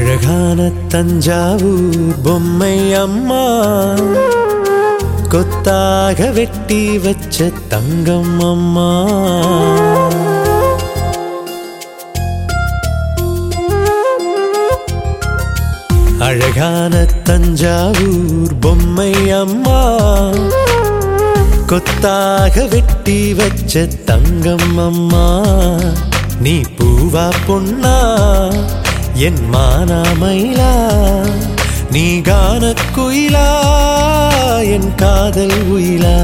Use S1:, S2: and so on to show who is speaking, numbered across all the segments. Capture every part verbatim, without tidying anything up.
S1: அழகான தஞ்சாவூர் பொம்மை அம்மா, கொத்தாக வெட்டி வச்ச தங்கம் அம்மா. அழகான தஞ்சாவூர் பொம்மை அம்மா, கொத்தாக வெட்டி வச்ச தங்கம் அம்மா. நீ பூவா பொன்னா என் மானா மயிலா, நீ கான குயிலா என் காதல் உயிலா.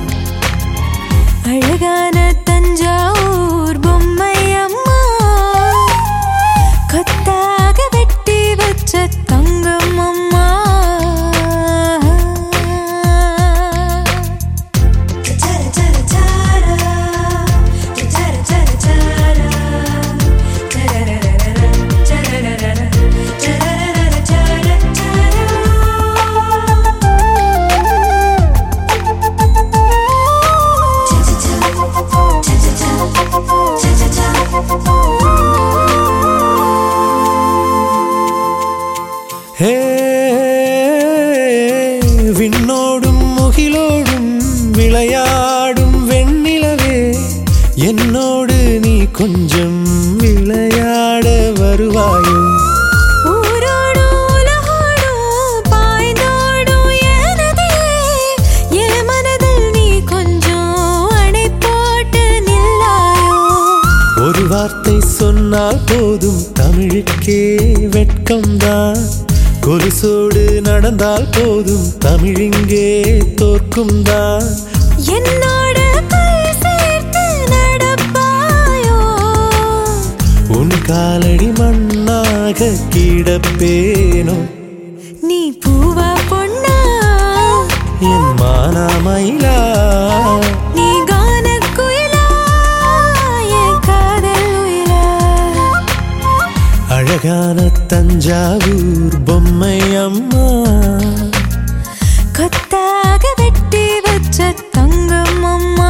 S2: அழகான தஞ்சாவூர் பொம்மை அம்மா, கொத்தாக வெட்டி வச்ச தங்கம் அம்மா.
S1: ஹே, விண்ணோடும் முகிலோடும் விளையாடும் வெண்ணிலவே, என்னோடு நீ கொஞ்சம் விளையாட வருவாயோ?
S2: ஊரோடும் உலகோடும் பாய்ந்தோடும் எனதே, என் மனதில் நீ கொஞ்சம் அணை போட்டு நில்லாயோ?
S1: ஒரு வார்த்தை சொன்னால் போதும் தமிழுக்கே வெட்கம்தான், கொலுசோடு நடந்தால் போதும் தமிழிங்கே தோற்கும் தான்.
S2: என்னோட கை சேர்த்து நடப்பாயோ?
S1: உன் காலடி மண்ணாக கிடப்பேனோ?
S2: நீ பூவா பொன்னா
S1: என் மானா மயிலா,
S2: நீ கான குயிலா என் காதல் உயிலா.
S1: அழகான தஞ்சாவூர் பொம்மை அம்மா,
S2: கொத்தாக வெட்டி வச்ச தங்கம் அம்மா.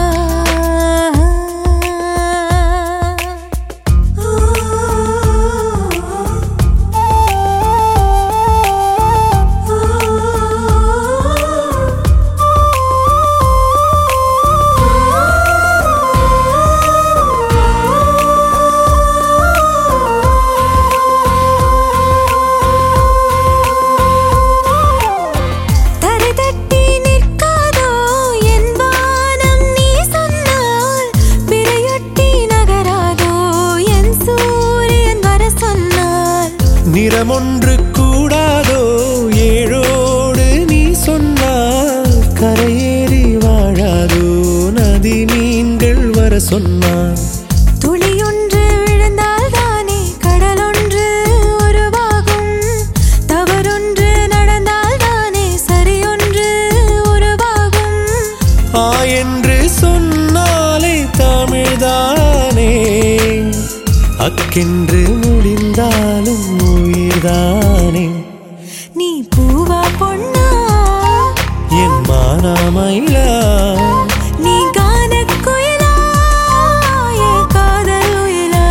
S1: நிறமொன்று கூடாதோ ஏழோடு நீ சொன்னால், கரையேறி வாழாதோ நதி மீன்கள் வர சொன்னான்.
S2: துளியொன்று விழுந்தால் தானே கடலொன்று உருவாகும், தவறொன்று நடந்தால் தானே சரியொன்று உருவாகும்.
S1: ஆ என்று சொன்னாலே தமிழ்தானே, அக்கென்று முடிந்தாலும் உயிர்தானே.
S2: நீ பூவா பொன்னா
S1: என் மானா மயிலா,
S2: நீ கான குயிலா என் காதல் உயிலா.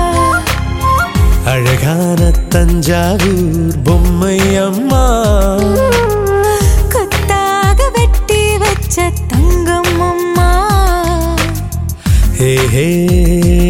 S1: அழகான தஞ்சாவூர் பொம்மை அம்மா,
S2: கொத்தாக வெட்டி வச்ச தங்கம் அம்மா.
S1: ஹே ஹே